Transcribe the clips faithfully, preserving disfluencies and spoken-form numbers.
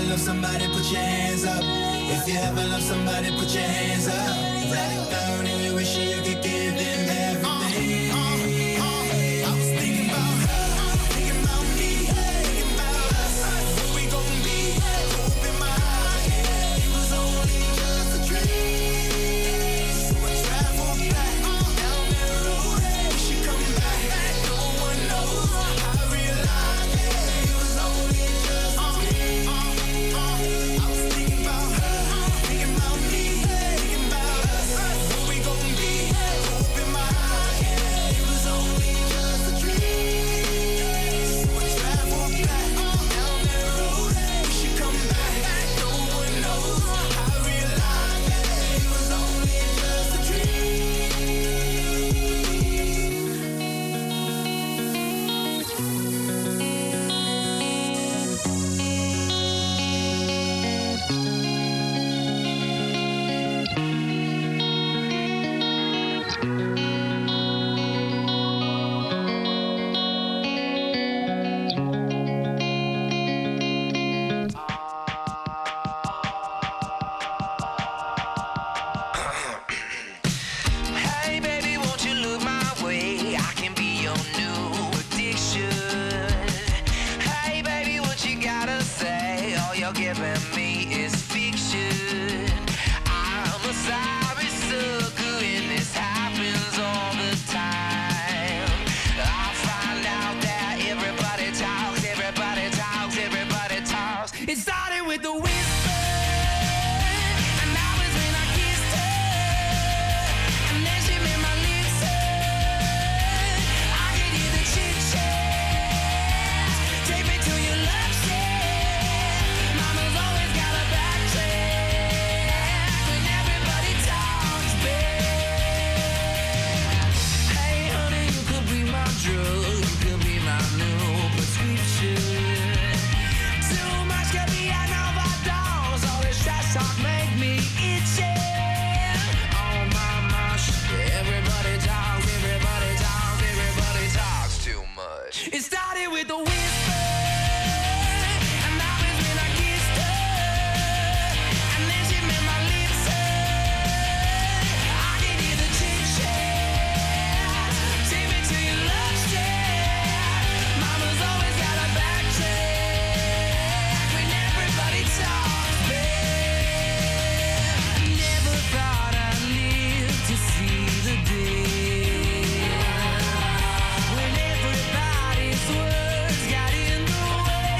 love somebody, put your hands up. If you ever love somebody, put your hands up. Write it down and you wish you could give them everything. Uh, uh, uh, I was thinking about her, thinking about me, thinking about us. What we gon' be? Hope in my heart, yeah. It was only just a dream. So I traveled back down that road. We should come back. No one knows. I realized, yeah, it was only just a dream. Uh, uh, I was thinking about her, thinking about me, thinking about us. What we gon' be? Hope in my heart, yeah. It was only just a dream. So I traveled back down that road. We should come back. No one knows. I realized, yeah, it was only just a Hey baby, won't you look my way? I can be your new addiction. Hey baby, what you gotta say? All you're giving me is fiction. I'm a sorry sucker and this happens all the time. I find out that everybody talks, everybody talks, everybody talks. It started with the whisper, and that was when I kissed her. And then she made my lips hurt. I could hear the chit-chat. Take me to your love shack. Mama's always got a backtrack when everybody talks back. Hey honey, you could be my drug, you could be my new prescription. Too much could be an overdose. All this trash talk make me itchy. Oh my gosh, everybody talks, everybody talks, everybody talks too much. It started with a whisper, and that was when I kissed her. And then she made my lips hurt. I could hear the chit-chat. Take me to your love shack. Mama's always got a backtrack when everybody talks back. Never thought I'd live to see the day when everybody's words got in the way.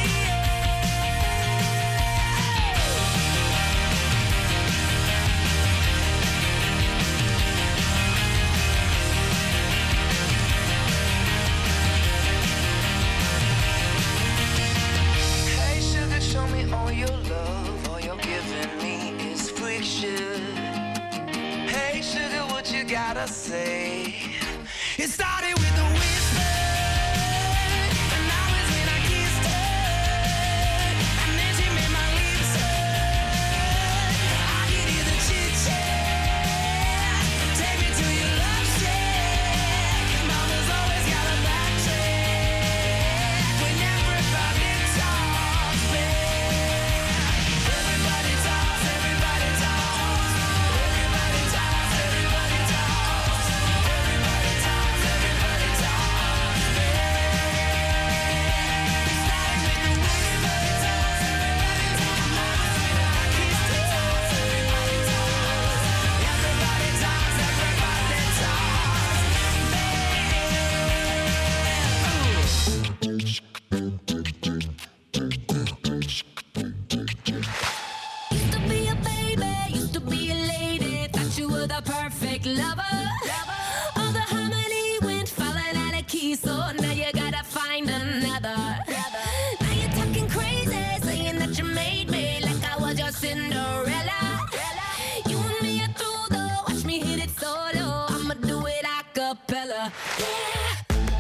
Hey sugar, show me all your love. All you're giving me is friction. Hey sugar, what you gotta say? It started with a whisper, and that was when I kissed her. And then she made my lips hurt. I could hear the chit-chat. Take me to your love shack. Mama's always got a backtrack when everybody talks back. Everybody talks, everybody talks. Everybody talks, everybody talks. Everybody talks, everybody talks back. It started with the whisper. Everybody talks. When I kissed her. Everybody talks. Everybody talks, everybody Used to be a baby, used to be a lady. Thought you were the perfect lover. All the harmony went falling out of key, so now you gotta find another. Now you're talking crazy, saying that you made me like I was your Cinderella. You and me are through though, watch me hit it solo. I'ma do it a cappella. Yeah.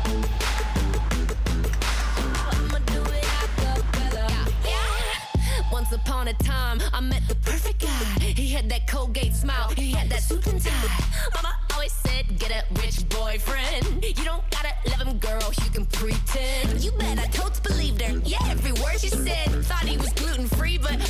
I'ma do it a cappella. Yeah. Once upon a time, I met the perfect guy. He had that Colgate smile, he had that suit and tie. Mama always said, get a rich boyfriend. You don't gotta love him, girl, you can pretend. You bet I totes believed her, yeah, every word she said. Thought he was gluten free, but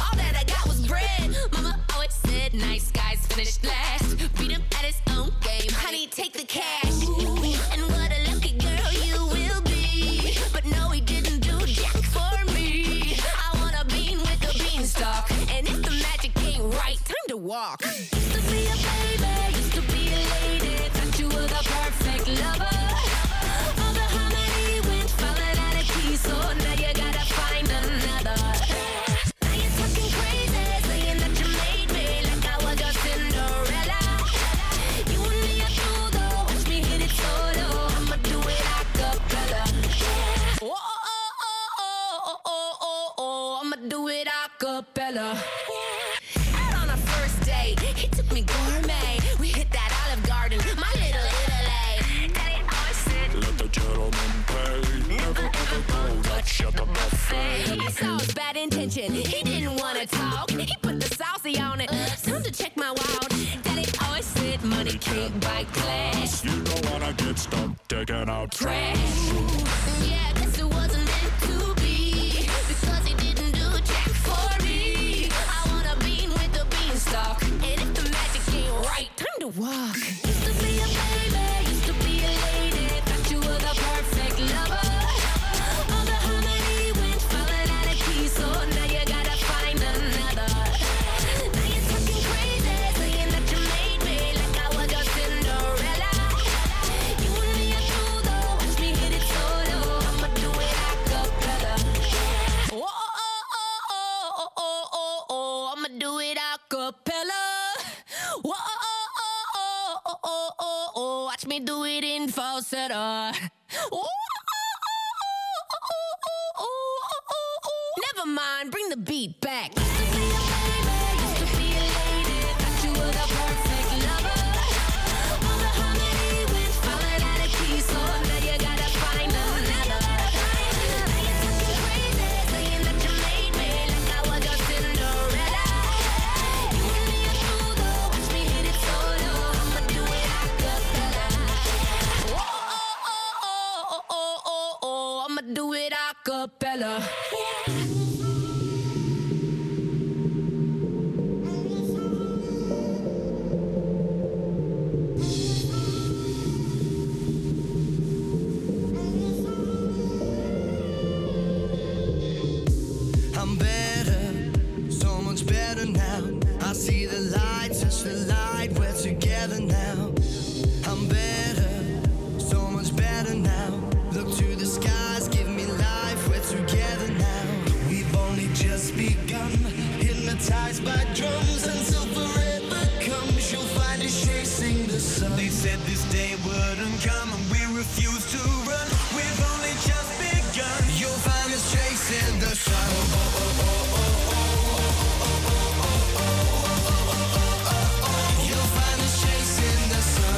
finished last. Beat him at his own game. Honey, take the cash. And what a lucky girl you will be. But no, he didn't do jack for me. I want a bean with a beanstalk. And if the magic ain't right, time to walk. Used to be a baby, used to be a lady. Thought you were the perfect lover. All the harmony went falling out of key, so now you gotta find another. Now you're talking crazy, saying that you made me like I was your Cinderella. You and me are through though, watch me hit it solo. I'ma do it a cappella. Oh, oh, oh, oh, oh, oh, oh, oh, I'ma do it a cappella. Out on a first date, he took me gourmet. We hit that Olive Garden, my little Italy. Daddy always said, let the gentleman pay. Never ever go touch at the buffet. I saw his bad intention. He didn't wanna talk. He put the saucy on it. Time to check my wallet. Daddy always said money can't buy class. You don't wanna get stuck taking out Trash. Yeah, guess it wasn't meant to be. Because he didn't do jack for me. I want a bean with a beanstalk. And if the magic ain't right, time to walk. Used to be a baby, used to be a lady. Thought you were the perfect lover. All the harmony went falling out of key, so now you gotta find another. Now you're talking crazy, saying that you made me like I was your Cinderella. You and me are through though, watch me hit it solo. I'ma do it a cappella. Oh, oh, oh, oh, oh, oh, oh, oh, I'ma do it a cappella. Oh, oh, oh, oh, oh, oh, oh, oh, watch me do it in falsetto. Oh, oh, oh, oh, oh, oh, oh. Never mind, bring the beat back. Used to be a baby, used to be a lady. Thought you were the perfect lover. All the harmony went falling out of key, so now you gotta find another. Now you're talking crazy, saying that you made me like I was your Cinderella. You and me are through though, watch me hit it solo. I'ma do it a cappella. Oh, oh, oh, oh, oh, oh, oh, I'ma do it a cappella. I'm better, so much better now. I see the light, touch the light, we're together now. I'm better, so much better now. Look to the skies, give me life, we're together now. We've only just begun, hypnotized by drums until forever comes. You'll find us chasing the sun. They said this day wouldn't come and we refuse to run. We've only just begun. You'll find us chasing the sun. You'll find us chasing the sun.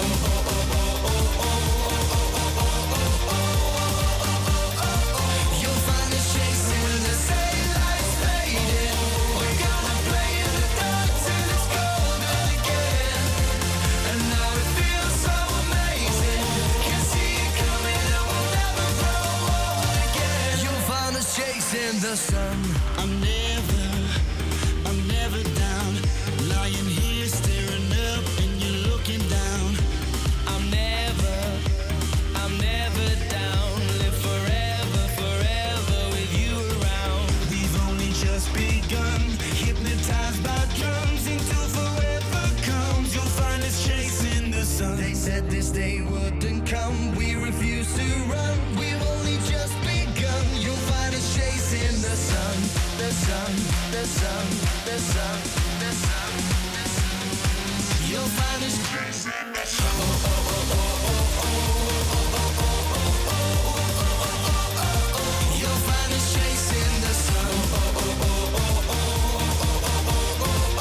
You'll find us chasing the daylight's fading. We're gonna play in the dark till it's golden again. And now it feels so amazing. Can see it coming and we'll never grow old again. You'll find us chasing the sun. I'm never, I'm never down. Lying here staring up and you're looking down. I'm never, I'm never down. Live forever, forever with you around. We've only just begun, hypnotized by drums until forever comes. You'll find us chasing the sun. They said this day wouldn't come. We refuse to run. We've only just begun. You'll find us chasing the sun, the sun, the sun, the sun, the sun, the sun. You'll find us chasing the sun. Oh, oh, oh, oh, oh, oh, oh, oh, oh, oh. You'll find us chasing the sun. Oh, oh, oh, oh, oh, oh, oh,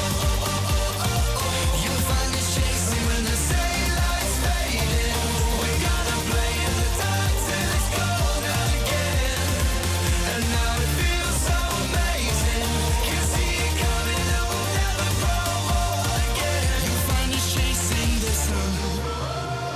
oh. You'll find us chasing when the daylight's fading. We're gonna play in the dark till it's golden again. And now it feels so amazing. Can see it coming and we'll never grow old again. You'll find us chasing the sun.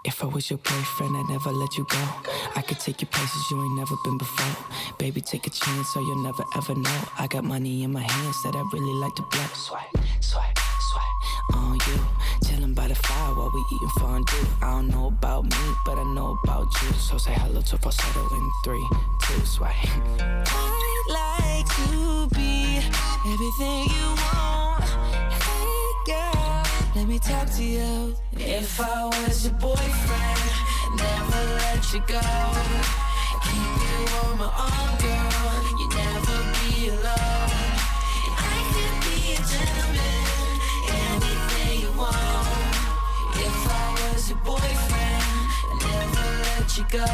If I was your boyfriend, I'd never let you go. I could take you places you ain't never been before. Baby, take a chance so you'll never ever know. I got money in my hands that I really like to blow. Swipe, swipe, swipe on you. Chillin' by the fire while we eating fondue. I don't know about me, but I know about you. So say hello to falsetto in three, two, swipe. I'd like to be everything you want. Hey girl, let me talk to you. If I was your boyfriend, never let you go. Keep you on my arm, girl. You never be alone. I could be a gentleman, anything you want. If I was your boyfriend, never let you go.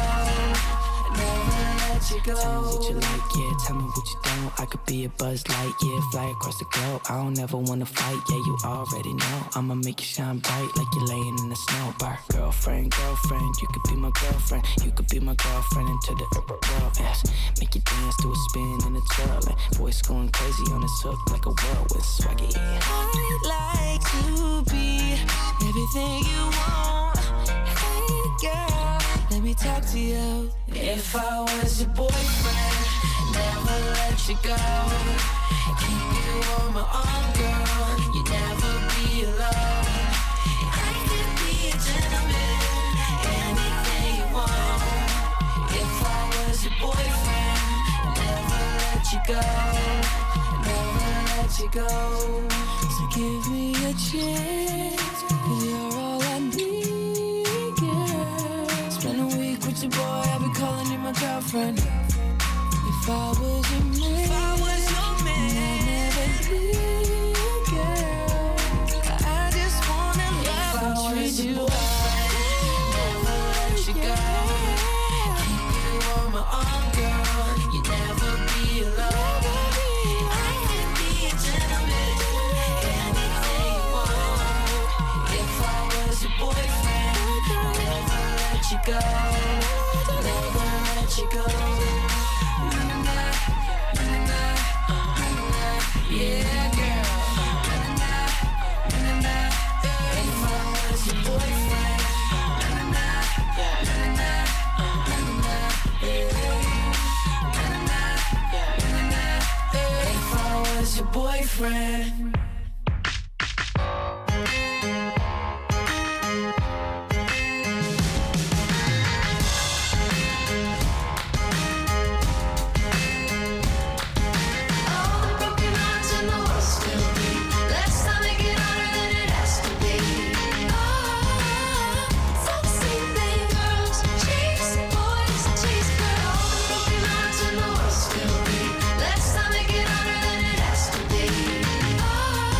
Never let you go. Tell me what you like, yeah, tell me what you don't. I could be a Buzz Light, yeah, fly across the globe. I don't ever wanna fight, yeah, you already know. I'ma make you shine bright like you're laying in the snow. Bar. Girlfriend, girlfriend, you could be my girlfriend. You could be my girlfriend into the world, yes. Make you dance to a spin and a twirl. And voice going crazy on this hook like a whirlwind swaggy. I'd like to be everything you want. Hey girl, let me talk to you. If I was your boyfriend, never let you go. Keep you on my arm, girl. You never be alone. I could be a gentleman, anything you want. If I was your boyfriend, never let you go. Never let you go. So give me a chance, 'cause you're all I need, girl. Spend a week with your boy, I'll be calling you my girlfriend. If I was your man, if I was your man, I'd never leave, girl. I just wanna love and treat you right. Never let you go. Keep you on my arm, girl. You never be alone. I could be a gentleman, anything you want. If I was your boyfriend, never let you go. Never let you go. Yeah, girl. If I was your boyfriend, if I was your boyfriend. Let's not make it harder than it has to be. Oh,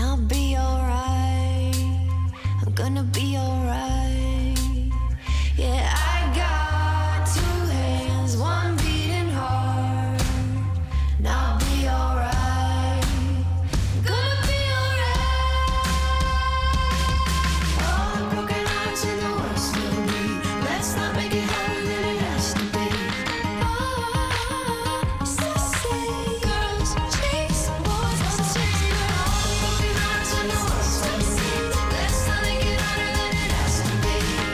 I'll be alright. I'm gonna be alright. Yeah, I got two hands, one beating heart, and I'll be alright. I'm gonna be alright. All the broken hearts and the world still bleed. Let's not make it harder than it has to be. Oh, sexy girls chase boys on chase girls. All the broken hearts and the world still bleed. Let's not make it harder than it has to be.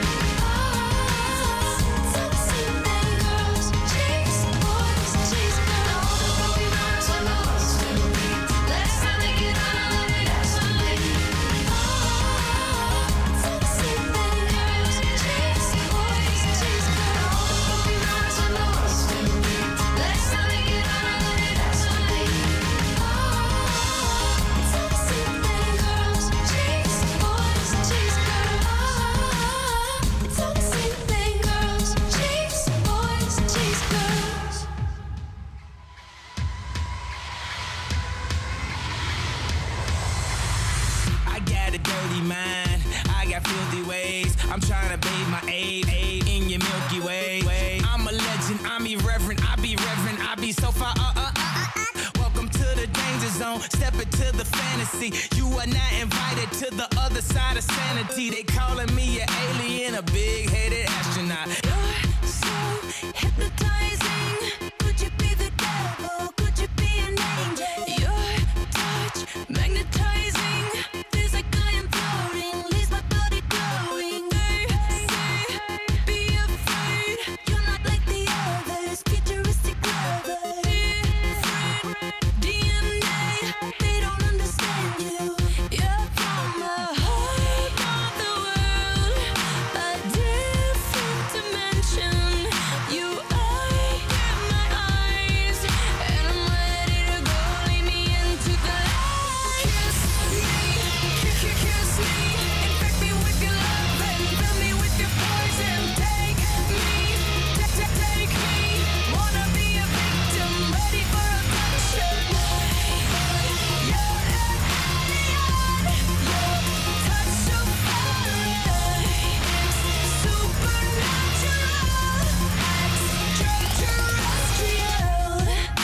Oh, sexy girls chase boys chase girls. All the broken hearts and the world still bleed. Let's not make it harder than it has to be. Oh, sexy girls chase boys chase girls. All the broken hearts and the world still bleed. Let's not make it harder than it has to be. Oh, sexy girls chase boys chase girls. Sexy girls chase boys chase girls. I got a dirty mind, I got filthy ways. I'm trying to bathe my aid, aid in your Milky Way. Way. I'm a legend, I'm irreverent, I be reverent, I be so far. Uh, uh, uh, uh, uh. Welcome to the danger zone, step into the fantasy. You are not invited to the other side of sanity. They calling me an alien, a big-headed astronaut. You're so hypnotizing. Could you be the devil? Could you be an angel? Your touch magnetizing. Feels like I am floating. Leaves my body glowing. They say, be afraid. You're not like the others. Futuristic lovers. Different D N A. They don't understand you. You're from the heart of the world. A different dimension. You are in my eyes, and I'm ready to go. Lead me into the light. Kiss me, kiss, kiss, kiss me, infect me with your love and fill me with your poison. Take me, take, take, take me. Wanna be a victim, ready for abduction. You're an alien. Your touch so foreign. It's supernatural, extraterrestrial.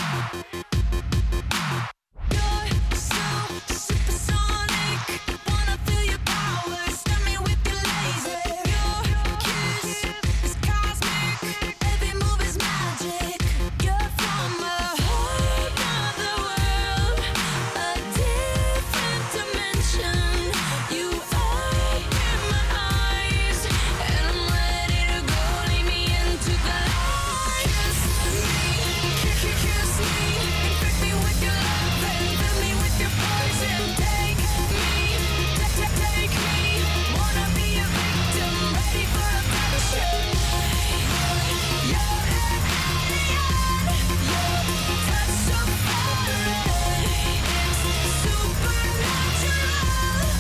You're so supersonic. Wanna feel your power. Stun me with your laser. Your kiss is cosmic. Every move is magic. You're from a whole nother world. A different dimension. You are in my eyes, and I'm ready to go. Lead me into the light. Kiss me, kiss, kiss, kiss me, infect me with your love and fill me with your poison. Take me, take, take, take me. Wanna be a victim, ready for abduction. You're an alien. Your touch so foreign. It's supernatural,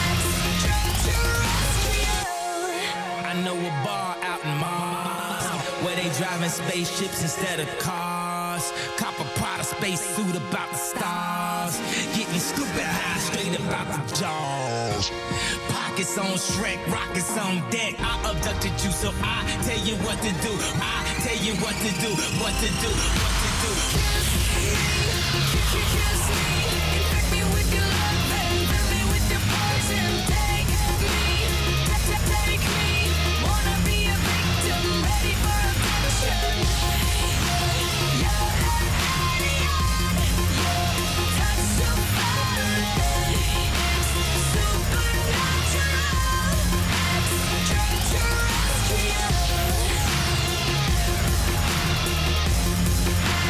extraterrestrial. I know a bar out in Mars where they driving spaceships instead of cars. Cop a Prada space suit about the stars. Getting stupid high straight about the jaws. Pockets on Shrek, rockets on deck. I abducted you, so I tell you what to do. I tell you what to do, what to do, what to do. Kiss me, kiss, kiss me, infect me with your love and fill me with your poison. Take me, take, take, take me. Wanna be a victim, ready for abduction. You're an alien. Your touch so foreign. It's supernatural, extraterrestrial.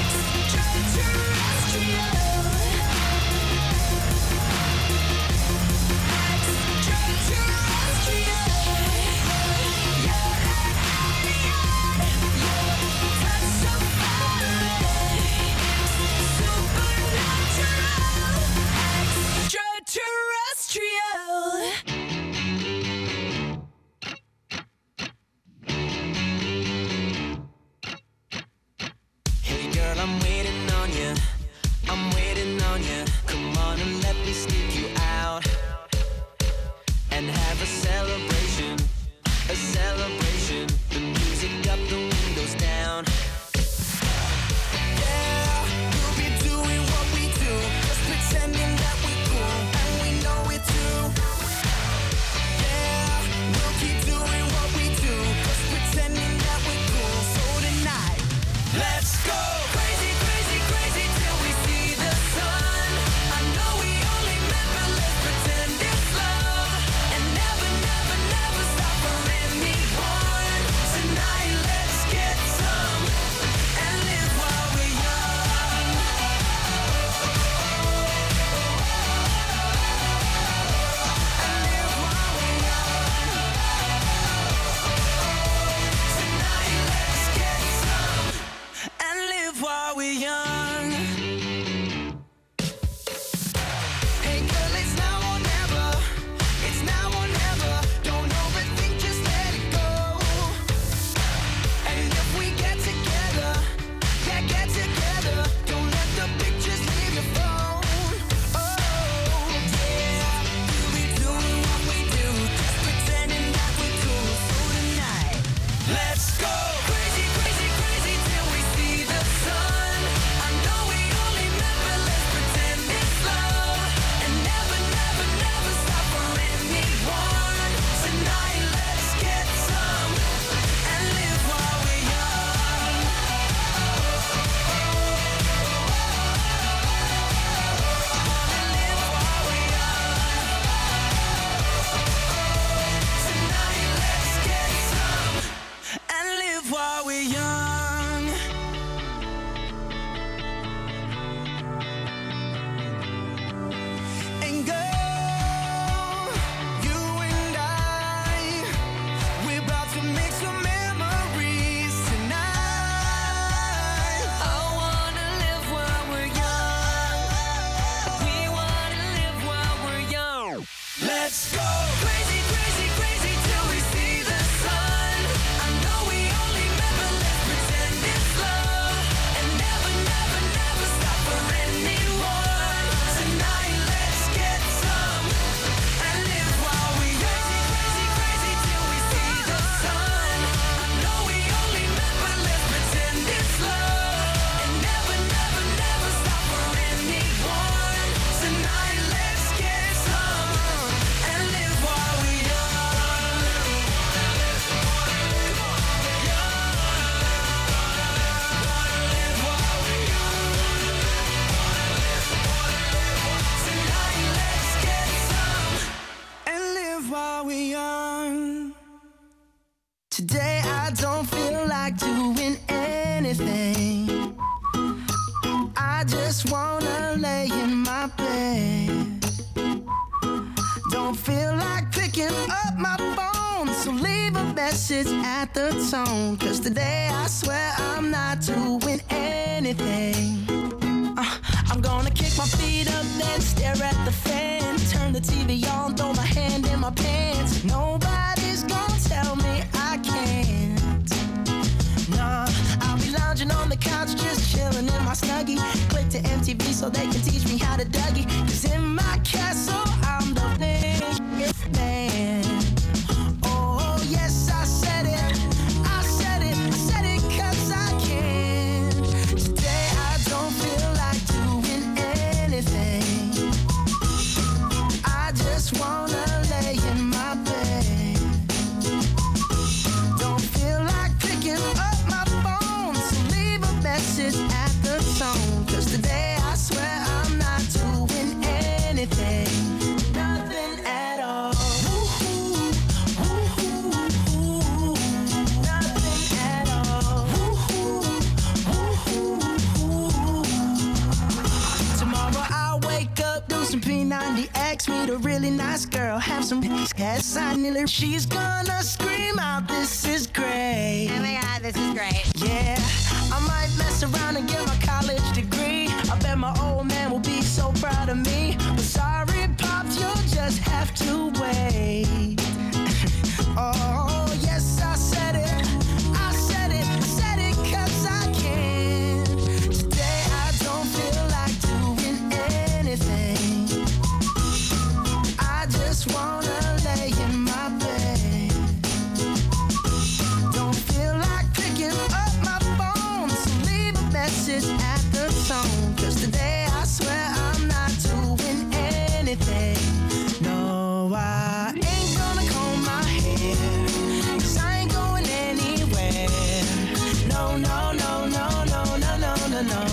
let's go. Crazy, crazy, crazy till we see the sun. I know we only met, but let's pretend it's love. And never, never, never stop for anyone. Tonight, let's get some and live while we young. Crazy, crazy, crazy till we see the sun. I know we only met, but let's pretend it's love. And never, never, never stop for anyone. Tonight, let's get some and live while we young. Live while we young. Tonight, let's get some and live while we young. Today I don't feel like doing anything. I just wanna lay in my bed. Don't feel like picking up my phone, so leave a message at the tone. Cause today I swear I'm not doing anything. Uh, I'm gonna kick my feet up, then stare at the fan. Turn the T V on, throw my hand in my pants. Nobody's gonna tell me I can't. Nah, I'll be lounging on the couch, just chilling in my Snuggie. Click to M T V so they can teach me how to Dougie. Cause in my castle, I'm the biggest man. Oh, yes, I said it. I said it. I said it cause I can. Today I don't feel like doing anything. I just wanna lay in my bed. Don't feel like picking up my phone, so leave a message at the tone. Cause today I swear I'm not doing anything. Nothing at all. Woo-hoo, woo-hoo, woo-hoo. Nothing at all. Woo-hoo, woo-hoo, woo-hoo. Tomorrow I'll wake up, do some P ninety X, meet a really nice girl, have some ass I nearly. She's gonna scream out, this is great. Oh my god, this is great. Yeah, I might mess around and get my college degree. I bet my old man will be so proud of me. But sorry, Pops, you'll just have to wait. Oh, yes, I said it. I said it. I said it cause I can. Today I don't feel like doing anything. I just wanna lay in my bed. Don't feel like picking up my phone, so leave a message at the tone. Cause today I swear I'm not doing anything. No, I ain't gonna comb my hair, cause I ain't going anywhere. No, no, no, no, no, no, no, no, no.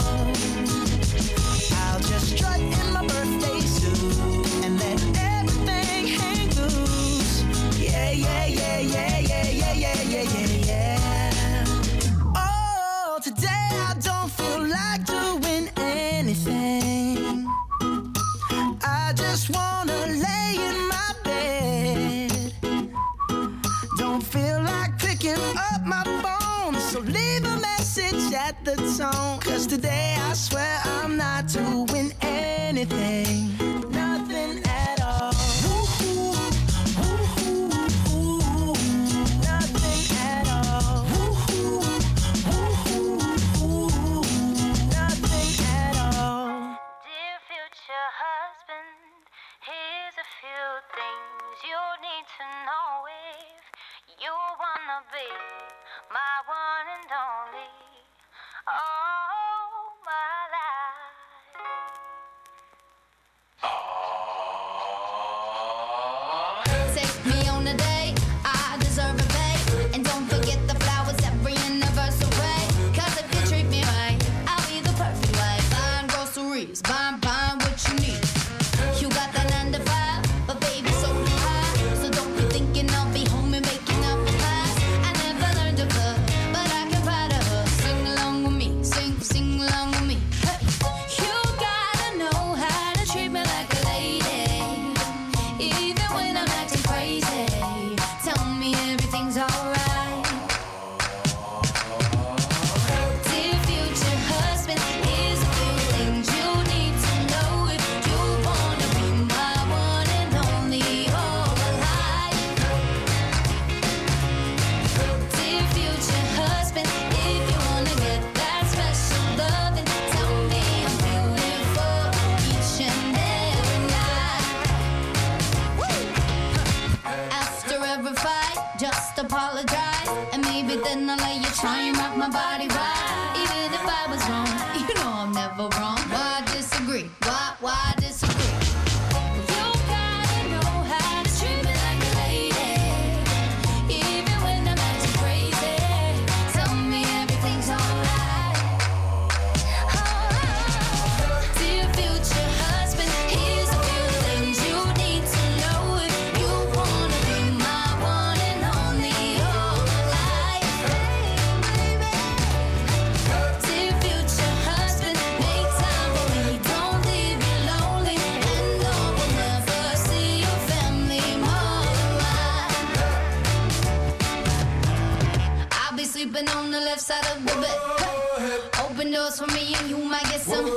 I'll just strut in my birthday suit and let everything hang loose. Yeah, yeah, yeah, yeah, yeah, yeah, yeah, yeah, yeah, yeah. Oh, today I don't feel like doing anything. I just wanna lay in my bed. Don't feel like picking up my phone, so leave a message at the tone. Cause today I swear I'm not doing anything. Nothing at all. Woo-hoo, woo-hoo, woo-hoo. Nothing at all. Woo-hoo, woo-hoo, woo-hoo. Nothing at all. Dear future husband, here's a few things you need to know if you wanna be my one and only. All my life. Take me on a date, I deserve a babe. And don't forget the flowers every anniversary. Cause if you treat me right, I'll be the perfect wife. Buying groceries, buying, buying what you need. You got that nine to five, but baby so high. So don't be thinking I'll be home and making up the past. I never learned to cook, apologize, and maybe then I'll let you try and rock my body right. Even if I was wrong, you know I'm never wrong. Why disagree? Why, why disagree? You gotta know how to treat me like a lady, even when I'm acting crazy. Tell me everything's alright. Oh, dear future husband, here's a few things you need to know if you wanna be my one and only all my life. Dear future husband, make time for me, don't leave me lonely, and no, we'll never see your family more than mine. I'll be sleeping on the left side of the bed. Open doors for me and you might get some